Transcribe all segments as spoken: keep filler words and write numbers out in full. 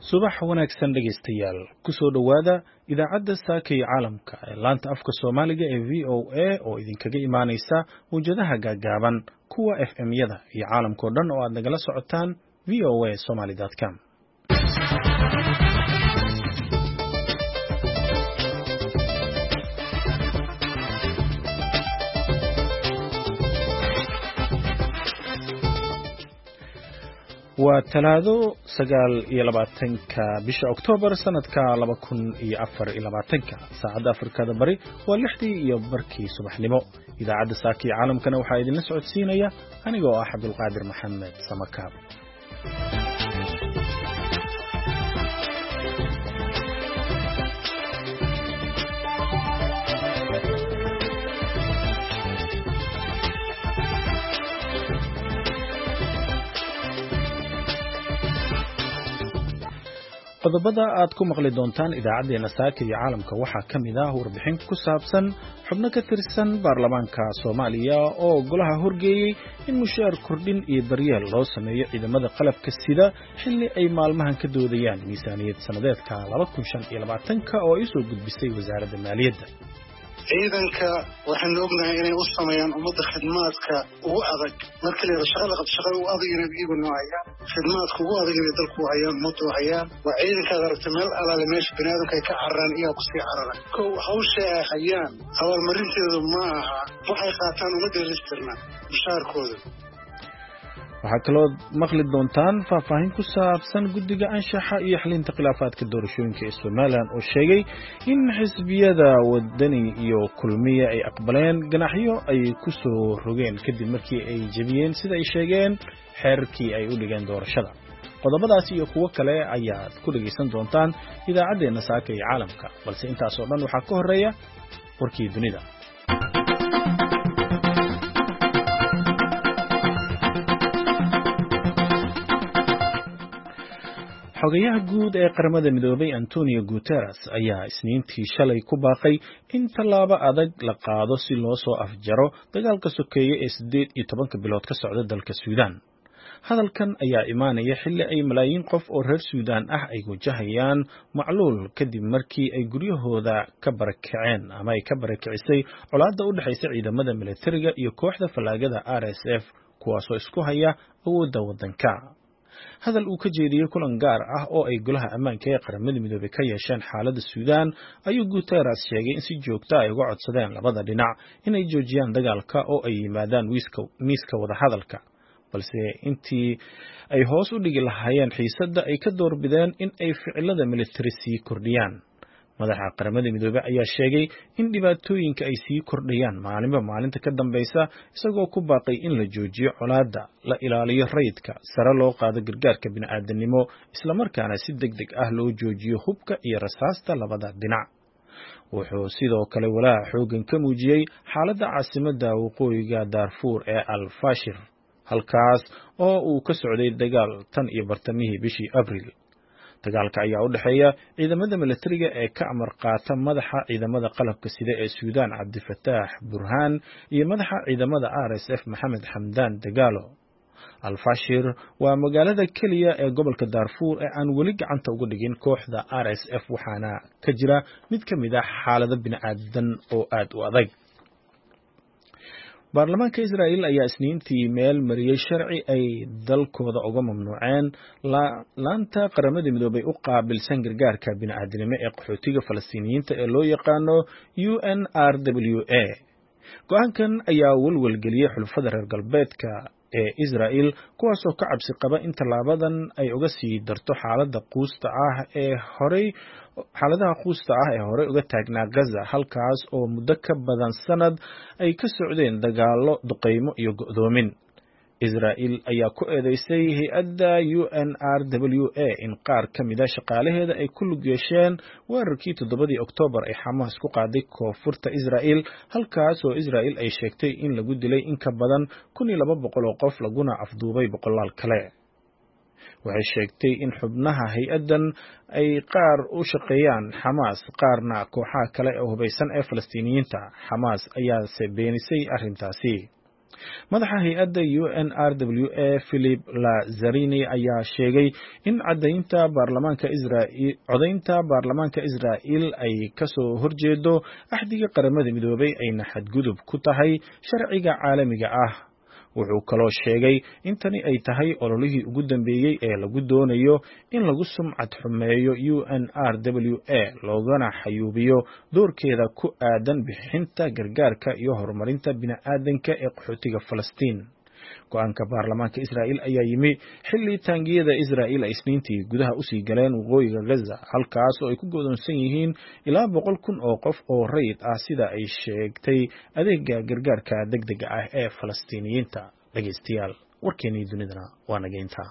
subax wanaagsan dhegaystayaal ku soo dhawaada idaacadda saaka ee caalamka ee laanta afka Soomaaliga ee V O A oo idinkaga imaanaysa wajadaha gaagaaban kuwa F M-yada iyo caalamka oo dhan oo aad nagala socotaan v o a somali dot com. waa talaado sagaal iyo labaatanka bisha Oktoobar sanadka laba kun iyo afar iyo labaatanka saacada Afrikada Bari waa lixdii iyo barkii subaxnimo. idaacadda saaka ee caalamkana waxaa idinla socodsiinaya anigoo ah Cabdulqaadir Maxamed Samakaab. qodobada aad ku maqli doontaan idaacadeena saaka iyo caalamka waxaa ka mid ah warbixin ku saabsan xubno ka tirsan baarlamaanka Soomaaliya oo golaha horgeeyay in mushaar kordhin iyo daryeel loo sameeyo ciidamada qalabka sida xilli ay maalmahan ka doodayaan miisaaniyad sanadeedka laba kun shan iyo labaatanka oo ay soo gudbisay wasaaradda maaliyadda. ciidanka waxaan ognahay inay u sameeyaan ummadda khidmaadka ugu adag marka la shaqada qabto shaqada ugu adag inay iyagu noocayaan khidmaadka ugu adag inay dalku hayaan ummaddu hayaan waa ciidankaad aragta meel alaale meesha baniaadamka ay ka cararaan iyaa kusii carara kow hawsha ay hayaan abaalmarinteedu ma aha waxay qaataan uma dheelistirna mushaarkooda. waxaa kaloo maqli doontaan faahfaahin ku saabsan guddiga anshaxa iyo xalinta khilaafaadka doorashooyinka ee Soomaaliland oo sheegay in xisbiyada wadani iyo kulmiye ay aqbaleen ganaxyo ay ku soo rogeen kadib markii ay jabiyeen sida ay sheegeen xeerkii ay u dhigeen doorashada. qodobadaas iyo kuwo kale ayaad ku dhageysan doontaan idaacadeena saaka ee caalamka, balse intaas oo dhan waxaa ka horeeya warkii dunida. xogayaha guud ee qaramada midoobay Antonio Guterres ayaa isniintii shalay ku baaqay in tallaabo adag la qaado si loo soo afjaro dagaalka sokeeye ee siddeed iyo tobanka bilood ka socda dalka Suudaan. hadalkan ayaa imaanaya xilli ay malaayiin qof oo reer Suudaan ah ay wajahayaan macluul kadib markii ay guryahooda ka barakaceen ama ay ka barakicisay colaadda u dhaxaysa ciidamada militariga iyo kooxda falaagada R S F kuwaasoo isku haya awoodda waddanka. hadal uu ka jeediyey kulan gaar ah oo ay golaha ammaanka ee qaramada midoobay ka yeesheen xaaladda Suudaan ayuu Guterres sheegay in si joogto ah ay uga codsadeen labada dhinac inay joojiyaan dagaalka oo ay yimaadaan miiska wada hadalka, balse intii ay hoos u dhigi lahaayeen xiisadda ay ka doorbideen in ay ficilada militari sii kordhiyaan. madaxa qaramada midoobay ayaa sheegay in dhibaatooyinka ay sii kordhayaan maalinba maalinta ka dambaysa, isagoo ku baaqay in la joojiyo colaadda, la ilaaliyo rayidka, sare loo qaado gargaarka bini'aadanimo, isla markaana si degdeg ah loo joojiyo hubka iyo rasaasta labada dhinac. wuxuu sidoo kale walaac xooggan ka muujiyey xaaladda caasimadda waqooyiga Darfur ee Al-Fashir, halkaas oo uu ka socday dagaal tan iyo bartamihii bishii Abriil. dagaalka ayaa u dhaxeeya ciidamada militariga ee ka amar qaata madaxa ciidamada qalabka sida ee Suudaan Cabdifataax Burhaan iyo madaxa ciidamada R S F Maxamed Xamdaan Dagaalo. Al-Fashir waa magaalada keliya ee gobolka Darfur ee aan weli gacanta uga dhigin kooxda R S F, waxaana ka jira mid ka mid ah xaalado bini'aadan oo aad u adag. baarlamaanka Israa'iil ayaa isniintii meel mariyay sharci ay dalkooda uga mamnuuceen laanta qaramada midoobay u qaabilsan gargaarka bini'aadanimo ee qaxootiga Falastiiniyiinta ee loo yaqaano U N R W A. go'aankan ayaa walwalgeliyey xulafada reer galbeedka ee Israa'iil, kuwaasoo ka cabsi qaba in tallaabadan ay uga sii darto xaaladda quusta ah ee horey xaaladaha quusta ah ee hore uga taagnaa Gaza, halkaas oo muddo ka badan sanad ay ka socdeen dagaallo, duqeymo iyo go'doomin. Israa'iil ayaa ku eedeysay hay'adda U N R W A in qaar ka mid ah shaqaalaheeda ay ku lug yeesheen weerarkii toddobadii Oktoobar ee Xamaas ku qaaday koonfurta Israa'iil, halkaas oo Israa'iil ay sheegtay in lagu dilay in ka badan kun iyo laba boqol oo qof laguna afduubay boqolaal kale. waxay sheegtay in xubnaha hay'addan ay qaar u shaqeeyaan Xamaas, qaarna kooxaha kale oo hubaysan ee Falastiiniyiinta. Xamaas ayaa se beenisay arrintaasi. madaxa hay-adda U N R W A Philip Lazzarini ayaa sheegay in cadaynta baarlamaanka Israa'iil codaynta baarlamaanka Israa'iil ay ka soo horjeedo axdiga qaramada midoobay ayna xadgudub ku tahay sharciga caalamiga ah. Wuxuu kaloo sheegay in tani ay tahay ololihii ugu dambeeyay ee lagu doonayo in lagu sumcad xumeeyo U N R W A loogana xayuubiyo doorkeeda ku aadan bixinta gargaarka iyo horumarinta bini'aadanka ee qaxootiga Falastiin. Go'aanka baarlamaanka Israa'iil ayaa yimi xilli taangiyada Israa'iil ay Isniintii gudaha u sii galeen waqooyiga Gaza, halkaas oo ay ku go'doonsan yihiin ilaa boqol kun oo qof oo rayid ah sida ay sheegtay adeegga gargaarka degdega ah ee Falastiiniyiinta. Dhageystayaal, warkeenii dunidana waa nageynta.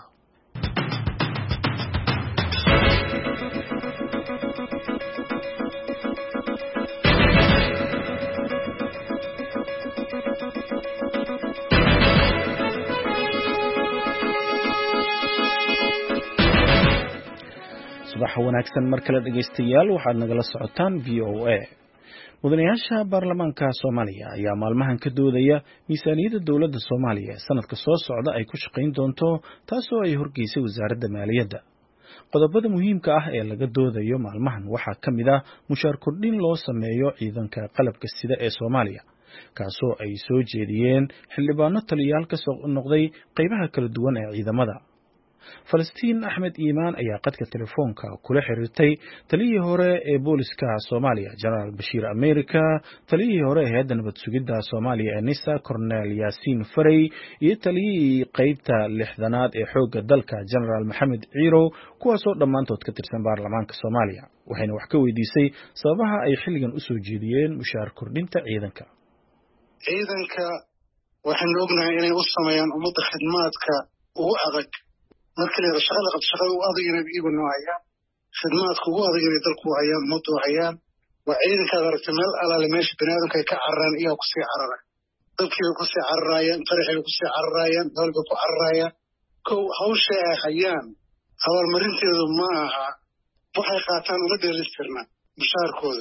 subax wanaagsan mar kale dhageystayaal, waxaad nagala socotaan V O A. mudanayaasha baarlamaanka Soomaaliya ayaa maalmahan ka doodaya miisaaniyadda dowladda Soomaaliya sanadka soo socda ay ku shaqayn doonto, taasoo ay horgeysay wasaaradda maaliyadda. qodobada muhiimka ah ee laga doodayo maalmahan waxaa ka mid ah mushaar kordhin loo sameeyo ciidanka qalabka sida ee Soomaaliya, kaasoo ay soo jeediyeen xildhibaano taliyaal ka soo noqday qaybaha kala duwan ee ciidamada. Falastiin Axmed Iimaan ayaa qadka telefoonka kula xiriirtay taliyihii hore ee booliska Soomaaliya General Bashiir America, taliyihii hore ee hay'adda nabad sugidda Soomaaliya ee NISA Cornel Yaasiin Farey, iyo taliyihii qaybta lixdanaad ee xoogga dalka General Maxamed Ciirow, kuwaasoo dhammaantood ka tirsan baarlamaanka Soomaaliya. Waxayna wax ka weydiisay sababaha ay xilligan u soo jeediyeen mushaar kordhinta ciidanka. ciidanka waxaan ognahay inay u sameeyaan ummadda khidmaadka ugu adag. marka la shaqada qabto shaqada u adag inay iyagu noocayaan khidmaadka ugu adag inay dalku hayaan ummaddu hayaan waa ciidankaad aragtay meel alaale meesha baniaadamka ay ka cararaan iyaa kusii carara dalkii bay kusii cararaayaan qaraxay bay kusii cararaayaan dal bay ku cararaayaan kow hawsha ay hayaan abaalmarinteedu ma aha waxay qaataan uma dheelistirna mushaarkooda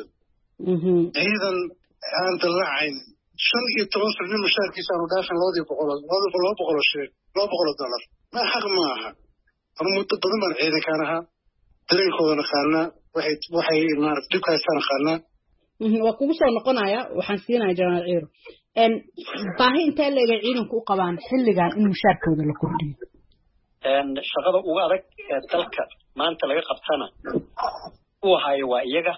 ciidan aan dallacayn shan iyo toban sano nin mushaarkiisa aanu dhaafin labadii boqol laba boqol shilin laba boqol dollar ma xaq ma aha. anu muddo badan baan ciidankaan ahaa dareenkooda naqaanaa waxay waxay maarata dhibka haystaan naqaanaa. waa kugu soo noqonaya, waxaan siinaya General Ciiro baahi intee leegay ciidanku u qabaan xilligan in mushaarkooda la kordhiyo. shaqada ugu adag ee dalka maanta laga qabtana uu hayo waa iyaga,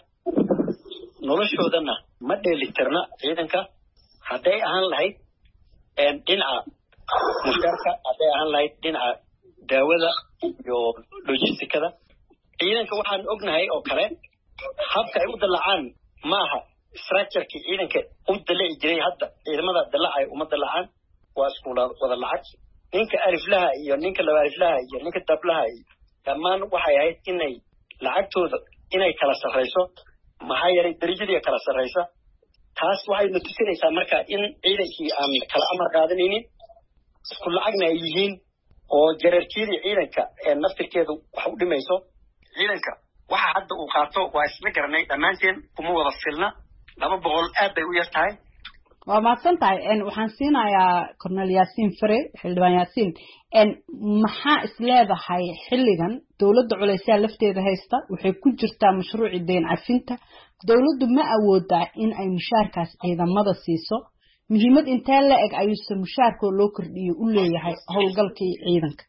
noloshoodana ma dheelitirna ciidanka. hadday ahaan lahayd dhinaca mushaarka, hadday ahaan lahayd dhinaca daawada iyo logistikada. ciidanka waxaan ognahay oo kale habka ay u dallacaan maaha structureki ciidanka u dalaci jiray. hadda ciidamada dallacay uma dallacaan, waa isku wada lacag. ninka aliflaha iyo ninka laba aliflaha iyo ninka dablaha iyo dhammaan waxay ahayd inay lacagtooda inay kala sarrayso, maxaa yeelay darajadii kala sarraysa. taas waxay na tusinaysaa marka in ciidankii aan kala amar qaadanaynin, isku lacagna ay yihiin, oo jareerkiyadii ciidanka ee naftirkeedu wax u dhimayso. ciidanka waxa hadda uu qaato waa isla garanay dhammaanteen, kuma wada filna. laba boqol aad bay u yar tahay. waa mahadsan tahay. waxaan siinayaa Cornel Yaasiin Farey, xildhibaan Yaasiin. maxaa isleedahay xilligan dowladda culeysyaa lafteeda haysta, waxay ku jirtaa mashruuci deyn cafinta. dowladdu ma awoodaa in ay mushaarkaas ciidamada siiso? muhiimad intee la eg ayuuse mushaarkoo loo kordhiyo u leeyahay howlgalkii ciidanka?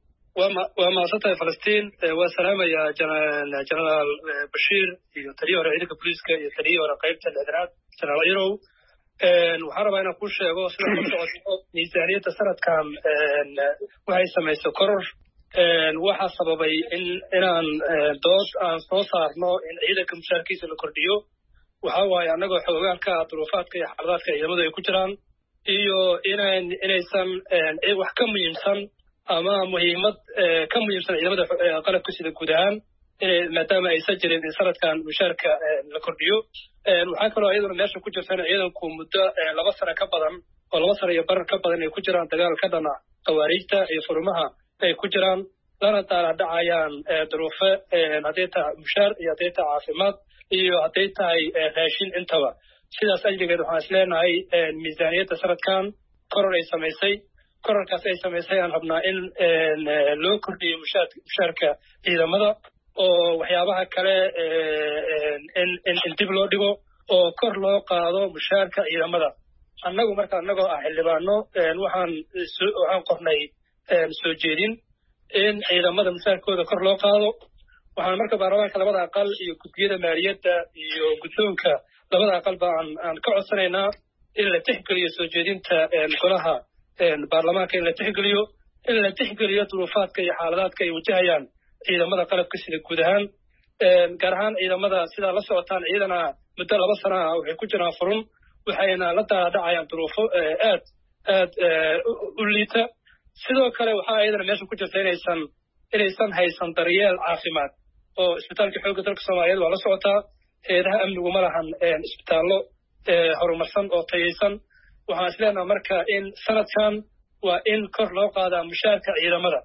waa mahadsantahay Falastiin. waa salaamayaa General Bashiir iyo taliyihii hore ciidanka booliiska iyo taliyihii hore qaybta lixdanaad General Ciirow. waxaan rabaa inaan kuu sheego sida ku socoto miisaaniyadda sanadkan waxay samaysay koror. waxaa sababay in inaan dood aan soo saarno in ciidanka mushaarkiisa la kordhiyo. waxaa waaye annagoo xoogaalka duruufaadka iyo xaaladaadka ciidamadu ay ku jiraan, iyo inan inaysan wax ka muhiimsan ama muhiimad ka muhiimsan ciidamada qalabka sida guud ahaan maadaama aysan jirin in sanadkan mushaarka la kordhiyo. waxaa kaloo iyaduna meesha ku jirta in ciidanku muddo laba sano ka badan oo laba sano iyo barar ka badan ay ku jiraan dagaal ka dhana khawaariijta iyo furmaha ay ku jiraan, lana daaladhacayaan duruufo hadday tahay mushaar iyo hadday tahay caafimaad iyo hadday tahay raashin intaba. sidaas ajligeed waxaan isleenahay miisaaniyadda sanadkan koror ay samaysay kororkaas ay samaysay aan rabnaa in loo kordhiyo mushaarka ciidamada oo waxyaabaha kale in dib loo dhigo oo kor loo qaado mushaarka ciidamada annagu marka annagoo ah xildhibaano waxaan waxaan qornay soo jeedin in ciidamada mushaarkooda kor loo qaado waxaan marka baarlamaanka labada aqal iyo gudiyada maaliyadda iyo guddoonka labada aqal ba aan aan ka codsanaynaa in la tixgeliyo soo jeedinta golaha baarlamaanka in la tixgeliyo in la tixgeliyo duruufaadka iyo xaaladaadka ay wajahayaan ciidamada qalabka sida guud ahaan gaar ahaan ciidamada sidaa la socotaan ciidana muddo laba sana ah waxay ku jiraan furun waxayna la daadhacayaan duruufo aad aad u liita sidoo kale waxaa iyadana meesha ku jirta inaysan inaysan haysan daryeel caafimaad oo isbitaalka xoogga dalka soomaaliyeed waa la socotaa heedaha amnigu ma lahan isbitaallo horumarsan oo tayaysan waxaan isleenaha marka in sanadkan waa in kor loo qaadaa mushaarka ciidamada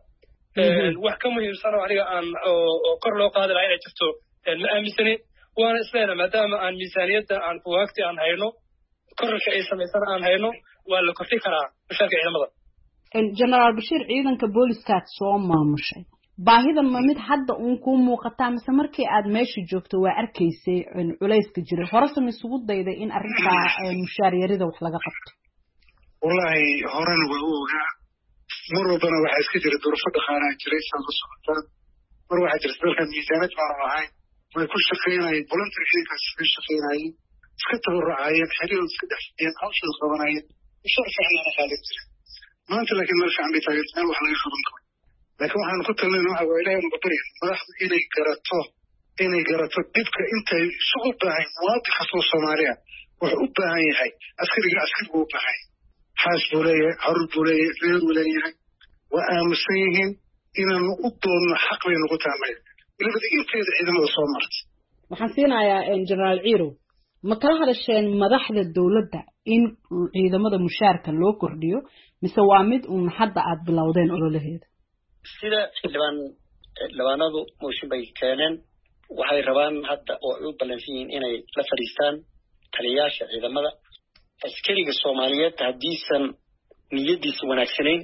wax ka muhiimsan oo aniga aan oo kor loo qaadi lahaa inay jirto ma aaminsani waana isleenaha maadaama aan miisaaniyadda aan bugaagti aan hayno korarka ay samaysana aan hayno waa la kordhi karaa mushaarka ciidamada generaal bashiir ciidanka booliskaad soo maamushay baahidan ma mid hadda uun kuu muuqataa mise markii aad meesha joogto waa arkaysay culayska jiray horese ma isugu dayday in arrintaa mushaar yarida wax laga qabto wallaahi horena waa u ogaa mar walbana waxaa iska jira duruufo dhaqaalaha jiray saad la socotaan mar waxaa jirta dalka miisaanad baanu ahayn way ku shaqaynayeen voluntary ciidankaas iska shaqaynayeen iska tabarucayeen xeriyooda iska dhexfiyeen hawshooda qabanayeen mushaar fiicnana qaadan jiray maanta laakiin meel fiican bay taageerta meel wax laga qaban karo laakiin waxaanu ku talnayna waxa waa ilaahay unaga barya madaxdu inay garato inay garato dhibka intay isu u baahan muwaadin kastoo soomaaliya wuxuu u baahan yahay askariga askari buu u baahan yahay xaas buu leeyahay carruur buu leeyahay reer buu leeyahay waa aamusan yihiin inaanu u doonno xaq bay nagu taamay ilabada inteeda ciidamada soo martay waxaan siinayaa generaal ciirow ma kala hadasheen madaxda dowladda in ciidamada mushaarka loo kordhiyo mise waa mid uun hadda aad bilowdeen ololaheeda sida xildhibaan xildhibaanadu mooshin bay keeneen waxay rabaan hadda oo ay u ballansan yihiin inay la fadhiistaan taliyayaasha ciidamada askariga soomaaliyeed haddiisan niyadiisa wanaagsanayn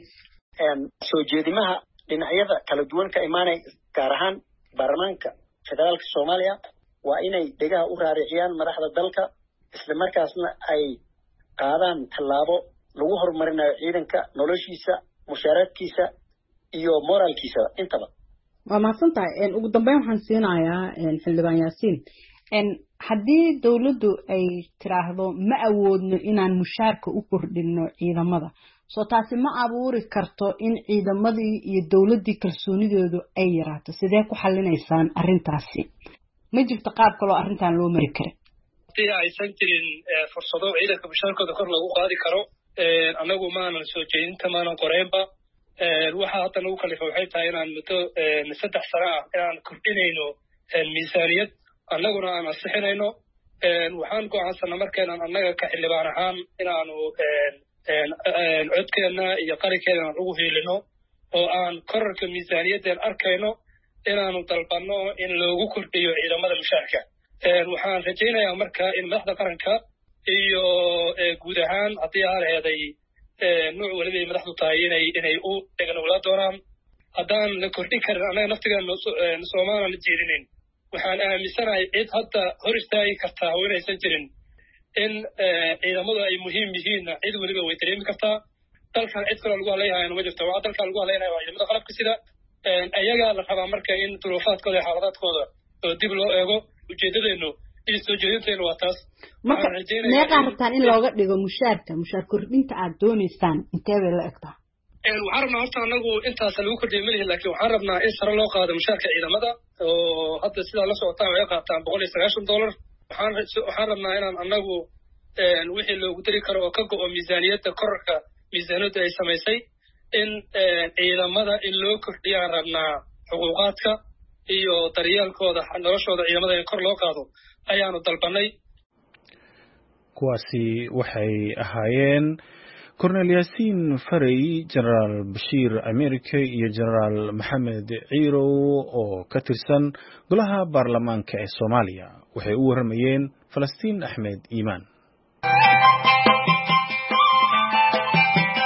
soo jeedimaha dhinacyada kala duwan ka imaanay gaar ahaan baarlamaanka federaalka soomaaliya waa inay dhegaha u raariciyaan madaxda dalka isla markaasna ay qaadaan tallaabo lagu horumarinayo ciidanka noloshiisa mushaaraadkiisa iyo moraalkiisa intaba waa mahadsan tahay ugu dambeyn waxaan siinayaa xildhibaan yaasiin haddii dowladdu ay tiraahdo ma awoodno inaan mushaarka u kordhino ciidamada soo taasi ma abuuri karto in ciidamadii iyo dowladdii kalsoonidoodu ay yaraato sidee ku xallinaysaan arrintaasi ma jirto qaab kaloo arrintan loo mari kara haddii aysan jirin fursado ciidanka mushaarkooda kor lagu qaadi karo annagu maanan soo jeedinta maanan qoreynba waxaa hadda nagu kalifa waxay tahay inaan muddo saddex sano ah inaan kordhinayno miisaaniyad annaguna aan ansixinayno waxaan go'aansana markeenaan annaga ka xildhibaan ahaan inaanu codkeenna iyo qalinkeena aan ugu hiilino oo aan korarka miisaaniyaddeen arkayno inaanu dalbanno in loogu kordhiyo ciidamada mushaarka waxaan rajaynayaa marka in madaxda qaranka iyo guud ahaan haddii aa laheeday nuuc weliba ay madaxdu tahay inay inay u dheganowlaa doonaan haddaan la kordhin karin annaga naftigeena soomaalan la jeedinin waxaan aaminsanahay cid hadda hor istaagi kartaa oo inaysan jirin in ciidamadu ay muhiim yihiinna cid weliba way dareemi kartaa dalkan cid kaloo lagu hadlayahayana ma jirto waxaa dalkan lagu hadlaynaya waa ciidamada qalabka sida ayagaa la rabaa marka in duruufaadkooda iyo xaaladaadkooda oo dib loo eego ujeedadeenu iyo soo jeedinteenu waa taas marka meeqaa rabtaan in looga dhigo mushaarka mushaar kordhinta aad doonaysaan intee bay la egtaa waxaan rabnaa horta anagu intaas lagu kordhiya malihi laakiin waxaan rabnaa in sare loo qaado mushaarka ciidamada oo hadda sidaa la socotaan waxay qaataan boqol iyo sagaashan dollar waxaan waxaan rabnaa inaan anagu wixii loogu dari karo oo ka go'o miisaaniyadda korarka miisaaniyadda ay samaysay in ciidamada in loo kordhiyaan rabnaa xuquuqaadka iyo daryeelkooda noloshooda ciidamada in kor loo qaado ayaanu dalbanay kuwaasi waxay ahaayeen kornel yaasiin farey generaal bashiir america iyo generaal maxamed ciirow oo ka tirsan golaha baarlamaanka ee soomaaliya waxay u warramayeen falastiin axmed iimaan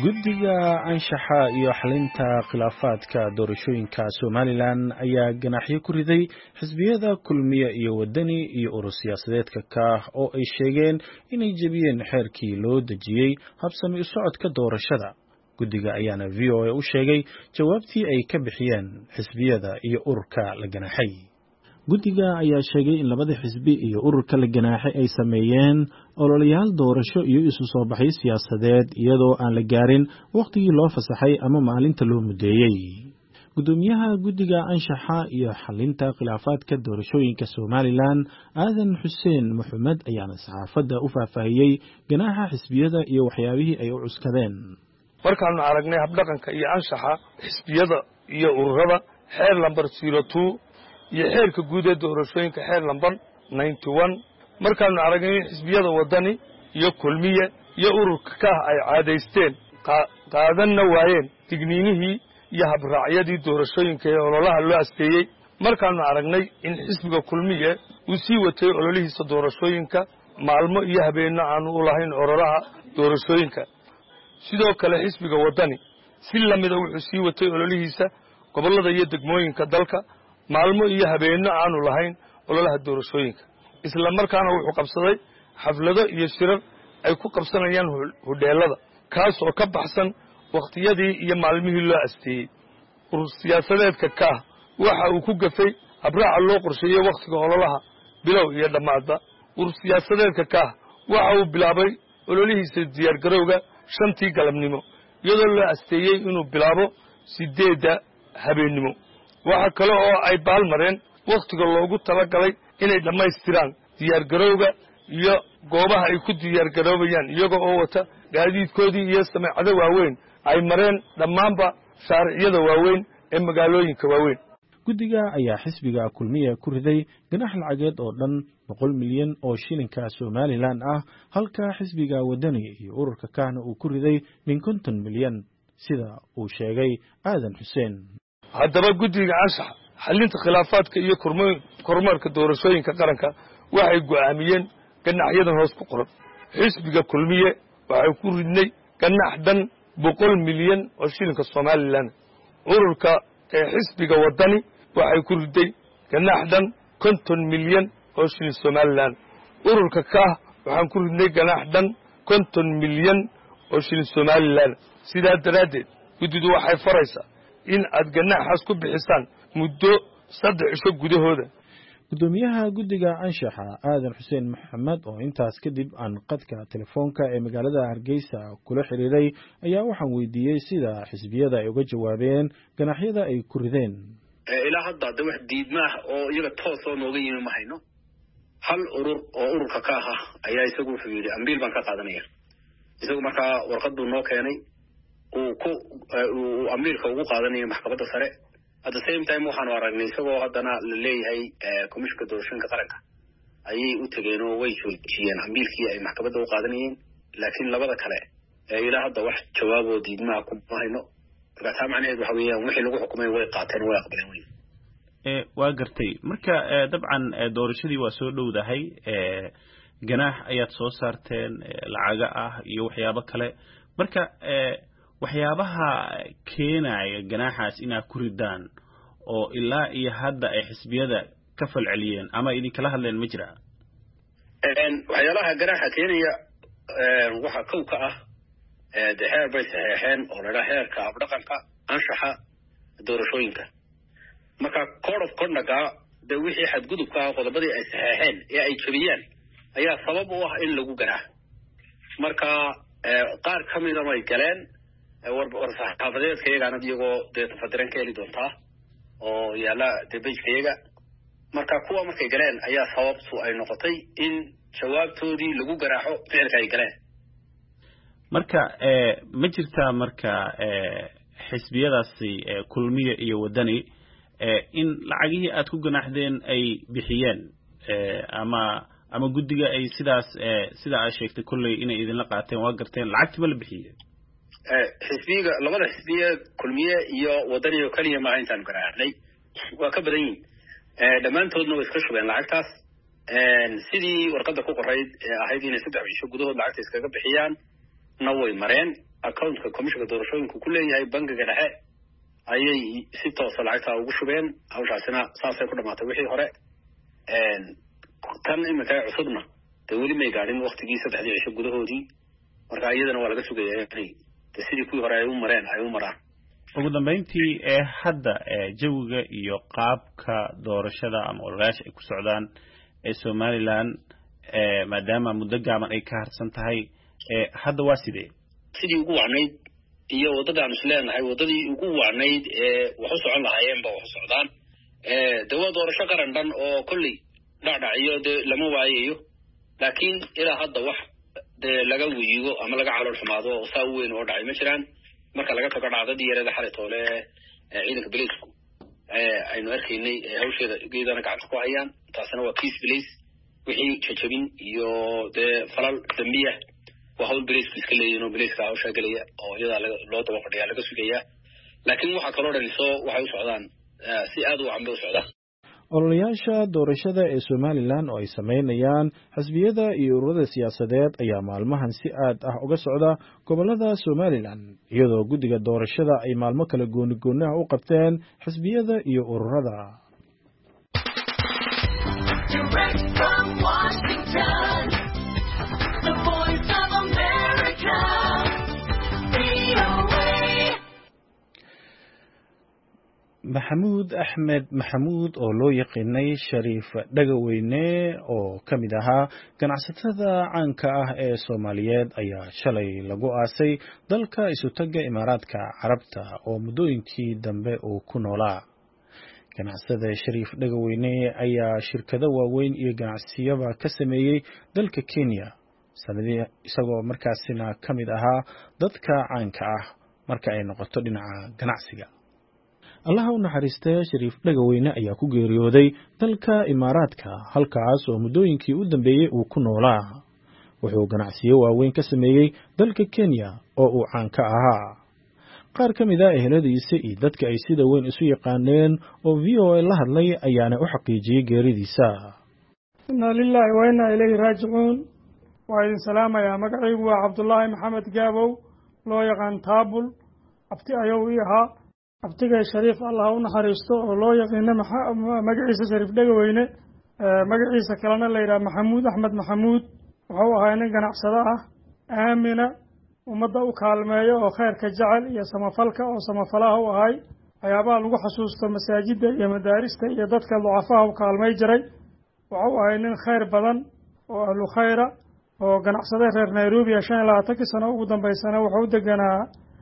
guddiga anshaxa iyo xalinta khilaafaadka doorashooyinka Somaliland ayaa ganaxyo ku riday xisbiyada kulmiye iyo wadani iyo urur siyaasadeedka ka oo ay sheegeen inay jabiyeen xeerkii loo dejiyay habsami u socodka doorashada. guddiga ayaana V O A u sheegay jawaabtii ay ka bixiyeen xisbiyada iyo ururka la ganaxay. guddiga ayaa sheegay in labada xisbi iyo ururka la ganaaxay ay sameeyeen ololayaal doorasho iyo isu soo baxay siyaasadeed iyadoo aan la gaarin waqtigii loo fasaxay ama maalinta loo mudeeyay. gudoomiyaha guddiga anshaxa iyo xalinta khilaafaadka doorashooyinka Somaliland Aadan Xuseen Maxamed ayaana saxaafadda u faahfaahiyay ganaaxa xisbiyada iyo waxyaabihii ay u cuskadeen. markaanu aragnay habdhaqanka iyo anshaxa xisbiyada iyo ururada xeer lambar zero two iyo xeerka guud ee doorashooyinka xeer lambar ninety one markaanu aragnay xisbiyada wadani iyo kulmiye iyo ururka ka ay caadaysteen qaadanna waayeen digniinihii iyo habraacyadii doorashooyinka ee ololaha loo asteeyey markaanu aragnay in xisbiga kulmiye uu sii watay ololihiisa doorashooyinka maalmo iyo habeenno aanu u lahayn ololaha doorashooyinka sidoo kale xisbiga wadani si lamida wuxuu sii watay ololihiisa gobollada iyo degmooyinka dalka maalmo iyo habeenno aanu lahayn ololaha doorashooyinka isla markaana wuxuu qabsaday xaflado iyo shirar ay ku qabsanayaan hudheelada kaas oo ka baxsan waqtiyadii iyo maalmihii loo asteeyey. urur siyaasadeedka ka waxa uu ku gafay habraaca loo qorsheeyey waqtiga ololaha bilow iyo dhammaadba. urur siyaasadeedka ka waxa uu bilaabay ololihiisa diyaargarowga shantii galabnimo iyadoo loo asteeyey inuu bilaabo sideedda habeennimo. waxa kale oo ay baalmareen waqtiga loogu talagalay inay dhammaystiraan diyaargarowga iyo goobaha ay ku diyaargaroobayaan iyaga oo wata gaadiidkoodii iyo sameecado waaweyn ay mareen dhammaanba shaariciyada waaweyn ee magaalooyinka waaweyn. guddiga ayaa xisbiga kulmiye ku riday ganax lacageed oo dhan boqol milyan oo shilinka Somaliland ah halka xisbiga wadani iyo ururka kaana uu ku riday min konton milyan sida uu sheegay Aadan Xuseen. haddaba guddiga anshaxa xalinta khilaafaadka iyo kormeerka doorashooyinka qaranka waxay go'aamiyeen ganaxyadan hoos ku qoran. xisbiga kulmiye waxay ku ridnay ganax dhan boqol milyan oo shilinka Somaliland. ururka ee xisbiga wadani waxay ku riday ganax dhan konton milyan oo shilin Somaliland. ururka ka waxaan ku ridnay ganax dhan konton milyan oo shilin Somaliland. sidaa daraaddeed guddidu waxay faraysaa in aad ganaxaas ku bixisaan muddo saddex cisho gudahooda. gudoomiyaha guddiga anshaxa Aadan Xuseen Maxamed oo intaas kadib aan qadka telefoonka ee magaalada Hargeysa kula xiriiray ayaa waxaan weydiiyey sida xisbiyada ay uga jawaabeen ganaxyada ay ku rideen. ilaa hadda de wax diidma ah oo iyaga toos oo nooga yimi ma hayno. hal urur oo ururka ka ah ayaa isagu wuxuu yidhi ambiil baan ka qaadanaya. isagu markaa warqaduu noo keenay uu ku uu ambiilka ugu qaadanaya maxkamadda sare. at the same time waxaanu aragnay isagoo haddana la leeyahay komishinka doorashooyinka qaranka ayay u tageen oo way joojiyeen ambiilkii ay maxkamadda u qaadanayeen. laakiin labada kale ilaa hadda wax jawaaboo diidmaha kuma hayno. marka taa macnaheed waxa weeyaan wixii lagu xukumay way qaateen way aqbaleen wey. waa gartay marka dabcan doorashadii waa soo dhowdahay ganaax ayaad soo saarteen lacaga ah iyo waxyaabo kale marka waxyaabaha keenaya ganaaxaas inaad ku ridaan oo ilaa iyo hadda ay xisbiyada ka falceliyeen ama idinkala hadleen ma jira? waxyaalaha ganaaxa keenaya waxa kow ka ah de xeer bay saxeexeen oo ladhaa xeerka abdhaqanka anshaxa doorashooyinka. marka code of conductka de wixii xadgudubka ah qodobadii ay saxeexeen ee ay jabiyaan ayaa sabab u ah in lagu ganaaxo. marka qaar ka mida may galeen warsaxaafadeedka iyagaana iyagoo dee tafadiran ka heli doontaa oo yaalla dee bejka iyaga. marka kuwa markay galeen ayaa sababtu ay noqotay in jawaabtoodii lagu garaaxo ficilka ay galeen. marka ma jirtaa marka xisbiyadaasi kulmiye iyo wadani in lacagihii aad ku ganaaxdeen ay bixiyeen ama ama guddiga ay sidaas sida aad sheegtay kolley inay idinla qaateen waa garteen lacagtii ma la bixiyey? xisbiga labada xisbiye kulmiye iyo wadani oo keliya maaha intaanu garaaxnay waa ka badan yihin. dhammaantoodna way iska shubeen lacagtaas sidii warqadda ku qorayd ee ahayd inay saddex cisho gudahood lacagta iskaga bixiyaan na way mareen. accountka commissionka doorashooyinka ku leeyahay bangiga dhexe ayay si toosa lacagtaa ugu shubeen hawshaasina saasay ku dhamaatay wixii hore tan iminka cusubna dee weli may gaadhin waktigii saddexdii cisho gudahoodii marka iyadana waa laga sugayaa inay de sidii kuwii hore ay u mareen ay u maraan ugu dambeyntii ee hadda jawiga iyo qaabka doorashada ama ololayaasha ay ku socdaan ee somaliland maadaama muddo gaaban ay ka harsan tahay hadda waa sidee sidii ugu wacnayd iyo waddadaan is leenahay waddadii ugu wacnayd ee wax u socon lahaayeenba wax u socdaan de waa doorasho qaran dhan oo kolley dhacdhaciyo dee lama waayayo laakiin ilaa hadda wax dee laga wiigo ama laga calool xumaado oo saa u weyn oo dhacay ma jiraan marka laga tago dhacdadii yareeda xalay toole ciidanka balaysku aynu arkaynay hawsheeda geedana gacanta ku hayaan taasina waa peace blace wixii jajabin iyo dee falal dambiya waa hawl balaysku iska leeyihin oo balayska hawshaa gelaya oo iyadaa loo daba fadhiyaa laga sugayaa laakiin waxaa kaloo dhaliso waxay u socdaan si aad u wacan bay u socdaan ololayaasha doorashada ee somalilan oo ay samaynayaan xisbiyada iyo ururada siyaasadeed ayaa maalmahan si aad ah uga socda gobolada somalilan iyadoo guddiga doorashada ay maalmo kale gooni gooni ah u qabteen xisbiyada iyo ururada maxamuud axmed maxamuud oo loo yaqiinay shariif dhagaweyne oo ka mid ahaa ganacsatada caanka ah ee soomaaliyeed ayaa shalay lagu aasay dalka isutaga imaaraadka carabta oo muddooyinkii dambe uu ku noolaa ganacsada shariif dhagaweyne ayaa shirkado waaweyn iyo ganacsiyaba ka sameeyey dalka Kenya sanadii isagoo markaasina ka mid ahaa dadka caanka ah marka ay noqoto dhinaca ganacsiga Allah u naxariistay shariif dhagaweyne ayaa ku geeriyooday dalka imaaraadka halkaas oo muddooyinkii u dambeeyay uu ku noolaa wuxuu ganacsiyo waaweyn ka sameeyey dalka Kenya oo uu caan ka ahaa qaar ka mid ah eheladiisa iyo dadka ay sida weyn isu yaqaaneen oo V O A la hadlay ayaana u xaqiijiyay geeridiisa inna lillahi wa inna ilayhi raaji'uun wa in salaamaya magacaygu waa Cabdullaahi Maxamed Gaabow loo yaqaan Taabul abti ayuu yahaa abtiga shariif Allah u naxariisto oo loo yaqaan magaciisa shariif dhagaweyne magaciisa kalena la yiraahdo Maxamuud Axmed Maxamuud wuxuu ahaa nin ganacsada ah aamina ummadda u kaalmeeyo oo khayrka jecel iyo samafalka oo samafalaha u ahay waxyaabaha lagu xasuusto masaajidda iyo madaarista iyo dadka ducafaha u kaalmay jiray wuxuu ahay nin khayr badan oo ahlu khayra oo ganacsada reer Nairobi shan iyo labaatan sano ugu dambeysana wuxuu deganaa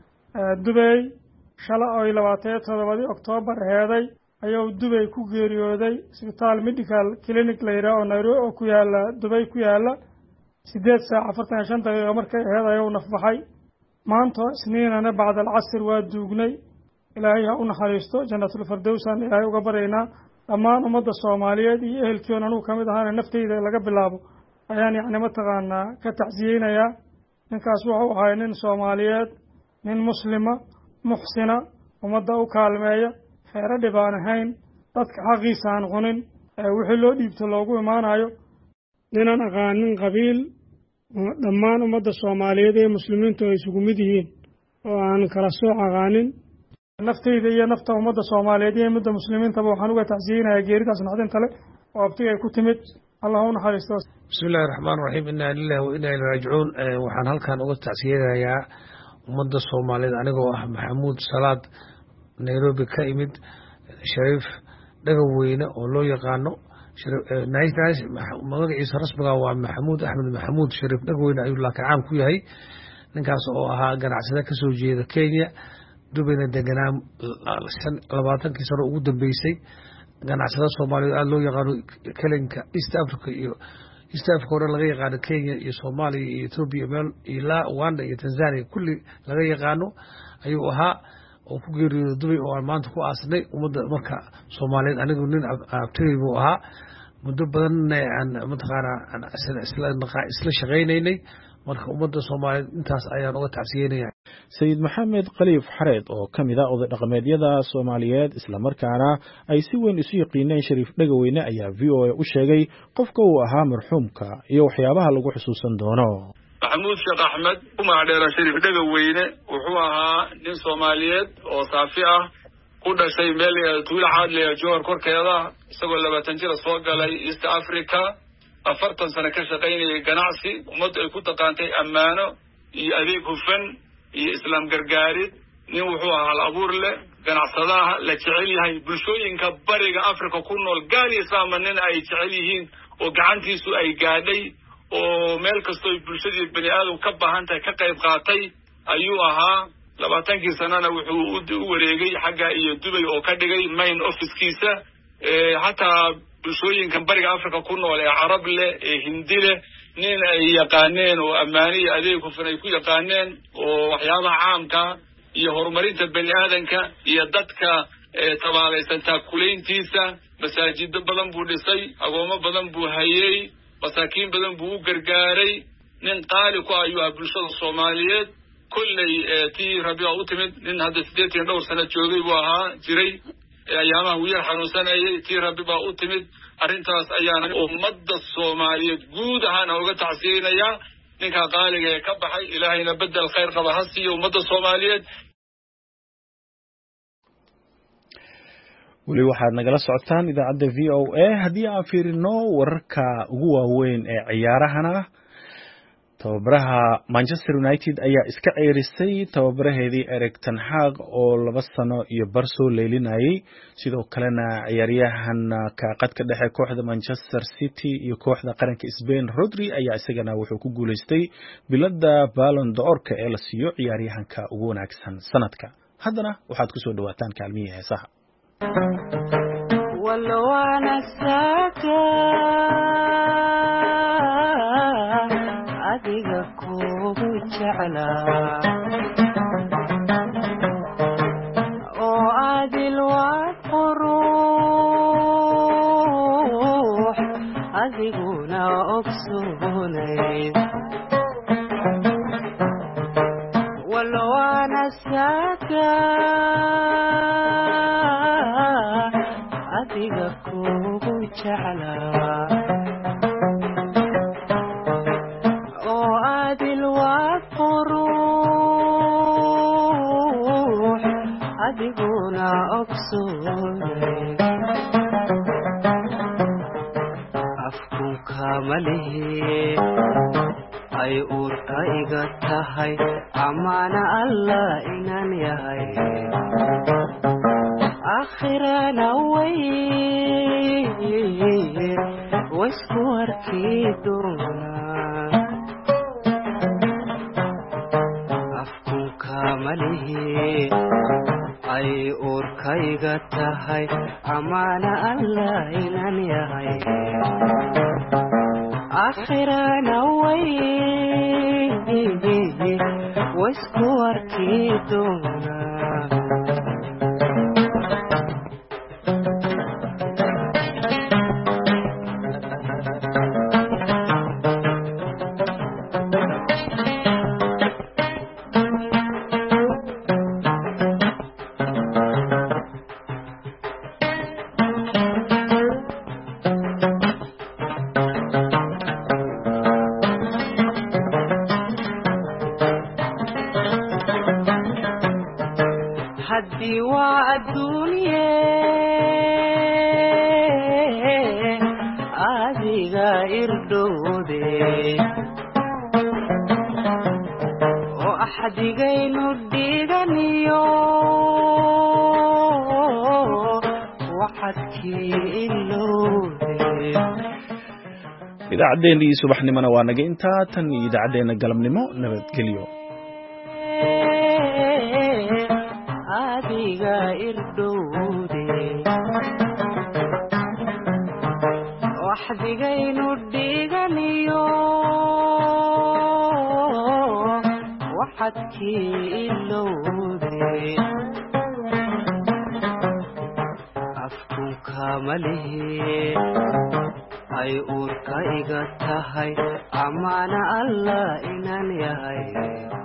Dubai shalay oo labaatan iyo toddoba Oktoobar heeday ayuu Dubai ku geeriyooday isbitaal medical clinic la yiraahdo Nairobi oo ku yaala Dubai ku yaala sideed saac afartan iyo shan daqiiqo markay heeday ayuu nafbaxay maanta isniinana bacda al-casr waa duugnay ilaahay ha u naxariisto jannatul firdawsan ilaahay uga bareynaa dhammaan ummadda Soomaaliyeed iyo ehelkiina anu kamid ahaan naftayda laga bilaabo ayaan yacni mataqaanaa ka tacsiyeynaya ninkaas wuxuu ahaa nin Soomaaliyeed nin muslima muxsina ummadda u kaalmeeya xeero dhibaan ahayn dadka xaqiisa aan cunin wixii loo dhiibto loogu imaanayo ninaan aqaanin qabiil dhammaan ummadda Soomaaliyeed ee muslimiintu ay isugu mid yihiin oo aan kala sooc aqaanin naftayda iyo nafta ummadda Soomaaliyeed iyo ummadda muslimiinta waxaan uga tacsiyeynayaa geeridaas naxdinta leh oo abtiga ay ku timid Allah u naxariisto bismillahir rahmaanir rahiim inna lillahi wa inna ilayhi raaji'uun waxaan halkan uga tacsiyeynayaa ummadda Soomaaliyeed anigoo ah Maxamuud Salaad Nairobi ka imid shariif dhagaweyne oo loo yaqaano magaciisa rasmiga waa Maxamuud Axmed Maxamuud shariif dhagaweyne ayuu la kacaan ku yahay ninkaas oo ahaa ganacsade ka soo jeeda Kenya Dubayna deganaa labaatankii sano ugu dambeysay ganacsada Soomaaliyeed aad loo yaqaano kalinka East Africa iyo East Africa oo laga yaqaano Kenya iyo Soomaaliya iyo Ethiopia meel ilaa Uganda iyo Tanzania kulli laga yaqaano ayuu ahaa oo ku geeriyooday Dubai oo maanta ku aasnay ummadda marka Soomaaliyeed anigu nin abtay buu ahaa muddo badan aan mataqaana isla shaqaynaynay marka ummadda Soomaaliyeed intaas ayaan uga tacsiyeynayaa Sayid Maxamed Khaliif Xareed oo kamid ah oday dhaqameedyada Soomaaliyeed isla markaana ay si weyn isu yaqiineen shariif dhagaweyne ayaa V O A u sheegay qofka uu ahaa marxuumka iyo waxyaabaha lagu xusuusan doono maxamuud sheekh axmed umar dheera shariif dhaga weyne wuxuu ahaa nin soomaaliyeed oo saafi ah ku dhashay meel tuulo caadle joor korkeeda isagoo labaatan jir soo galay East Africa afartan sano ka shaqaynayay ganacsi ummad ay ku taqaantay ammaano iyo adeeg hufan iyo islaam gargaarid nin wuxuu ahaa hal abuur leh ganacsadaha la jecel yahay bulshooyinka bariga Afrika ku nool gaar islaam nin ay jecel yihiin oo gacantiisu ay gaadhay oo meel kastoo bulshadii bani aadam ka baahan tahay ka qayb qaatay ayuu ahaa labaatankii sanana wuxuu u wareegay xagga iyo Dubai oo ka dhigay main office-kiisa ee hataa bulshooyinka bariga Afrika ku nool ee Arab leh ee Hindi leh nin ay yaqaaneen oo ammaani adeeg ku fanay ku yaqaaneen oo waxyaabaha caamka iyo horumarinta bani aadanka iyo dadka tabaalaysan taakuleyntiisa masaajid badan buu dhisay agoomo badan buu hayay masaakiin badan buu u gargaaray nin qaali ku ayuu bulshada Soomaaliyeed kullay tii rabiica u timid nin hadda sideetan dhowr sano joogay buu ahaa jiray ayaamaha uu yar xanuunsanayay tii rabiica u timid arrintaas ayaana ummadda Soomaaliyeed guud ahaan uga tacsiinaya ninka qaaliga ee ka baxay ilaahayna bedel khayr qaba ha siiyo ummadda Soomaaliyeed. weli waxaad nagala socotaan idaacadda V O A haddii aan fiirino wararka ugu waaweyn ee ciyaarahana tababaraha Manchester United ayaa iska ceerisay tababaraheedii Erik ten Hag oo laba sano iyo bar soo leelinayay sidoo kalena ciyaaryahan ka qadka dhexe kooxda Manchester City iyo kooxda qaranka Spain Rodri ayaa isagana wuxuu ku guuleystay bilada Ballon d'Or ee la siiyo ciyaaryahanka ugu wanaagsan sanadka. haddana waxaad ku soo dhawaataan kaalmihii heesaha. ولو أنا ساكا أديك كوب جعلا وأدل والروح أديكونا أكسوني ولو أنا ساكا adiga kugu jeclaa oo adil waa quruux adiguna ogsoonay afkunka malihi ay uurka iga tahay amaana allah inaan yahay آخرنا وي واسكور كيدونا أفكو كامله أي أوركايغة هاي أمانة الله إنان يهي آخرنا وي واسكور كيدونا idaacaddeennii subaxnimona waa naga intaa tan iyo idaacaddeena galabnimo nabadgelyo adiga irdowde waxdigaynu dhiganiyo waxadkii ilowde afkunka malihi ay uurka iga tahay amaana allah inaan yahay